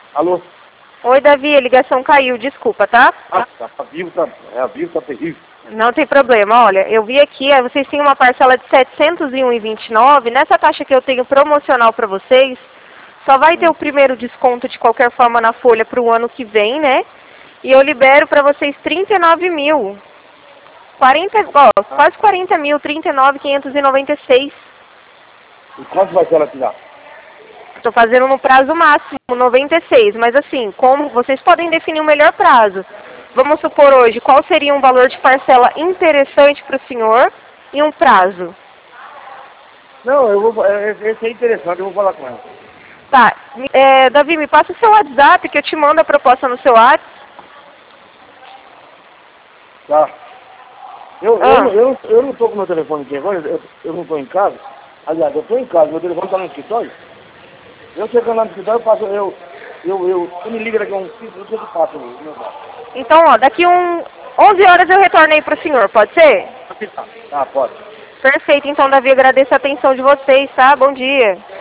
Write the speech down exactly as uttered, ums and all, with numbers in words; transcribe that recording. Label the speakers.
Speaker 1: Alô?
Speaker 2: Oi, Davi, a ligação caiu, desculpa, tá?
Speaker 1: Ah, tá. A Vivo tá, é, a Vivo tá terrível.
Speaker 2: Não tem problema, olha, eu vi aqui, é, vocês têm uma parcela de setecentos e um e vinte e nove, nessa taxa que eu tenho promocional para vocês, só vai ter
Speaker 1: Hum.
Speaker 2: o primeiro desconto de qualquer forma na folha para o ano que vem, né? E eu libero para vocês trinta e nove mil. quarenta, ó, quase quarenta mil, trinta e nove mil quinhentos e noventa e seis.
Speaker 1: E quanto vai ser ela tirar?
Speaker 2: Estou fazendo no prazo máximo, noventa e seis, mas assim, como vocês podem definir o melhor prazo. Vamos supor hoje, qual seria um valor de parcela interessante para o senhor e um prazo?
Speaker 1: Não, eu vou, é, esse é interessante, eu vou falar com ela.
Speaker 2: Tá, é, Davi, me passa o seu WhatsApp que eu te mando a proposta no seu WhatsApp.
Speaker 1: Tá. Eu, eu,
Speaker 2: Ah,
Speaker 1: não- eu, não- eu não tô com meu telefone aqui agora, eu, eu não tô em casa. Aliás, eu tô em casa, meu telefone tá no escritório. Eu chegando lá no escritório, eu passo, eu, eu, eu, você me liga daqui a uns cinco minutos, eu te passo o meu braço.
Speaker 2: então, ó, daqui um onze horas eu retorno aí para o senhor, pode ser?
Speaker 1: Ah, pode.
Speaker 2: Perfeito, então, Davi, agradeço a atenção de vocês, tá? Bom dia.